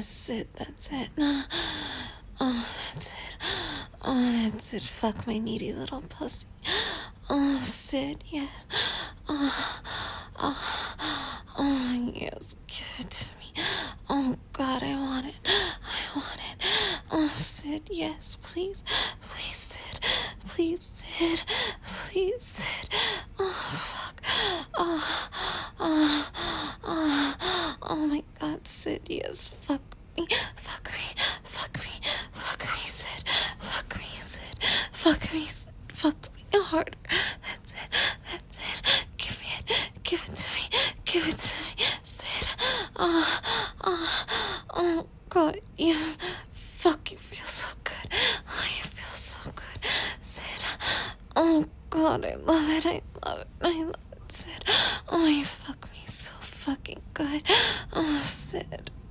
Sid, that's it. Oh, that's it. Oh, that's it. Fuck my needy little pussy. Oh, Sid, yes. Oh, yes. Give it to me. Oh, God, I want it. I want it. Oh, Sid, yes, please. Please, Sid. Please, Sid. Please, Sid. Oh, fuck. Oh my God, Sid, yes. Fuck me. Fuck me. Fuck me. Fuck me, Sid. Fuck me, Sid. Fuck me. Fuck me harder. That's it. That's it. Give me it. Give it to me. Give it to me, Sid. Oh, God, yes. Fuck, you feel so good. Oh, you feel so good, Sid. Oh, God, I love it. I love it. I love it, Sid. Oh, you fuck me so fucking good. Oh, Sid.